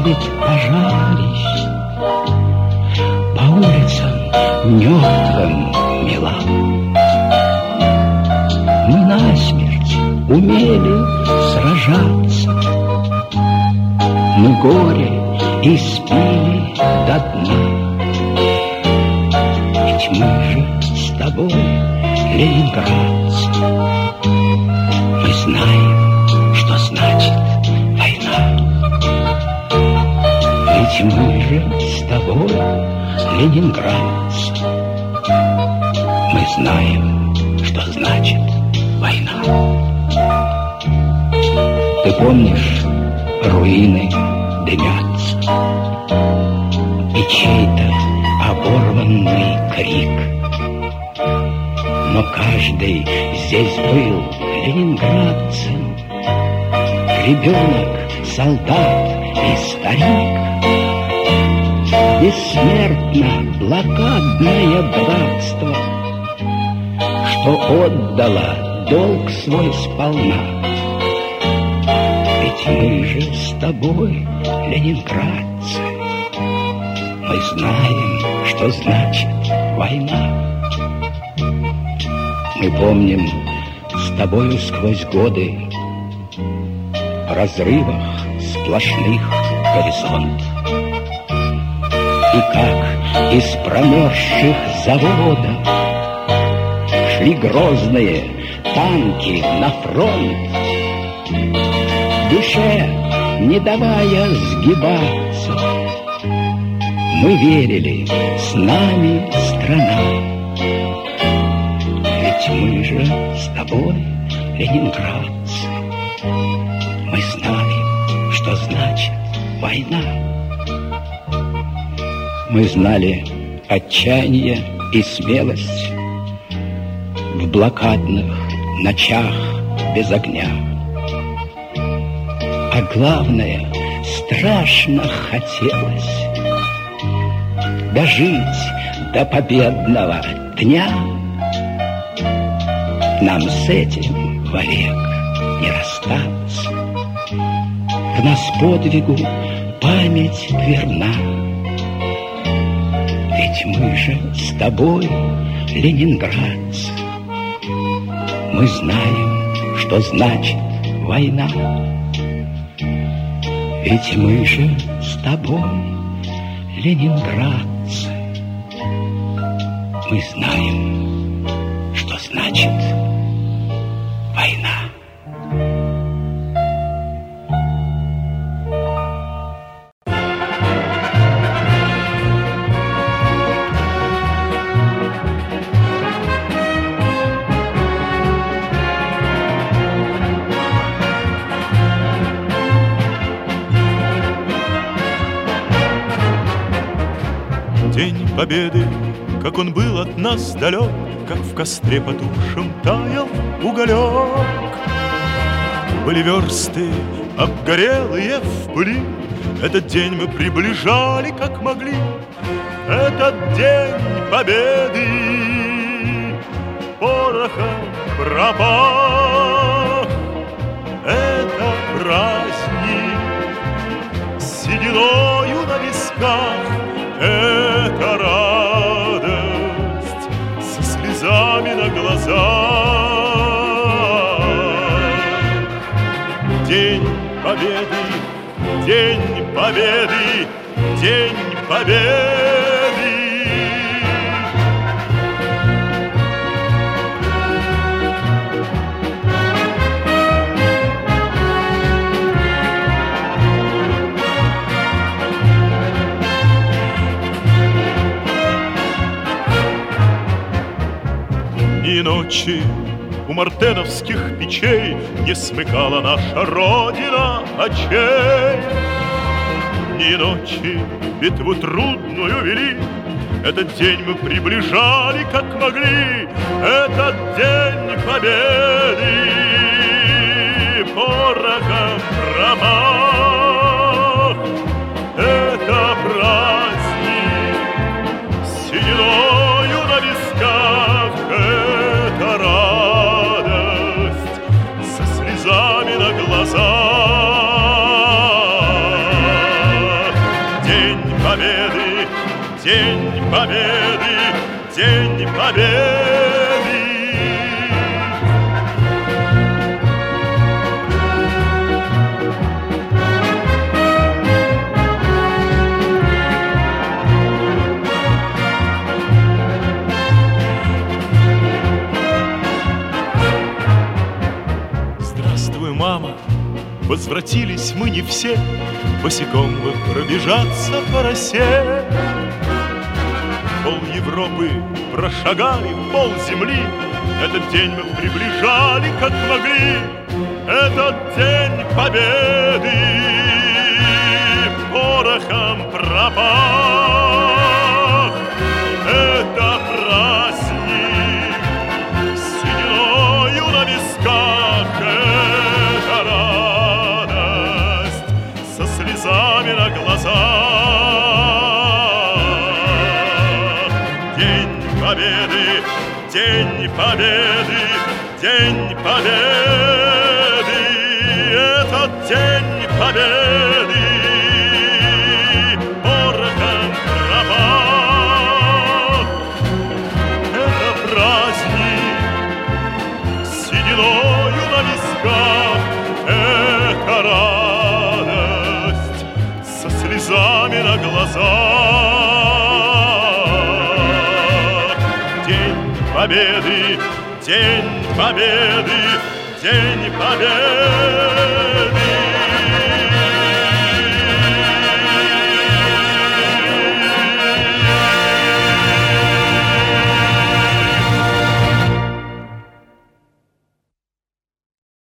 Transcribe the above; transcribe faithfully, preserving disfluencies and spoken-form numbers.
ведь пожалуйся по улицам мертвым мелам. Мы насмерть умели сражаться, мы горе испили до дна. Ведь мы же с тобой, ленинградцы, мы знаем, что значит война. Ведь мы же с тобой, ленинградцы, мы знаем, что значит война. Ты помнишь, руины дымятся, и чей-то оборванный крик. Но каждый здесь был ленинградцем, ребенок, солдат и старик. Бессмертно блокадное братство, что отдало долг свой сполна. Ведь мы же с тобой, ленинградцы, мы знаем, что значит война. Мы помним с тобою сквозь годы в разрывах сплошных горизонт. И как из промерзших заводов шли грозные танки на фронт, душе не давая сгибаться. Мы верили, с нами страна. Ведь мы же с тобой, ленинградцы, мы знаем, что значит война. Мы знали отчаяние и смелость в блокадных ночах без огня. А главное, страшно хотелось дожить до победного дня. Нам с этим вовек не расстаться. В нас подвигу память верна. Ведь мы же с тобой, ленинградцы, мы знаем, что значит война. Ведь мы же с тобой, ленинградцы, мы знаем, что значит война. День Победы, как он был от нас далек, как в костре потухшем таял уголек. Были версты обгорелые в пыли, этот день мы приближали как могли. Этот день Победы порохом пропах. Это праздник с сединою на висках. Это радость со слезами на глазах. День Победы, День Победы, День Победы. И ночи у мартеновских печей не смыкала наша Родина очей. Ни ночи битву трудную вели, этот день мы приближали как могли. Этот день Победы порохом промах. Это праздник с сединою на висках. Это радость со слезами на глазах. победы, День победы, День победы. Здравствуй, мама, возвратились мы не все, босиком бы пробежаться по росе. Пол Европы прошагали, пол земли, этот день мы приближали, как могли. Этот день победы порохом пропах. Это праздник с сединою на висках. Это радость со слезами на глазах. День победы, День победы, День победы. Этот День победы порохом пропах. Это праздник с сединою на висках. Это радость со слезами на глазах. День победы, День победы, День победы.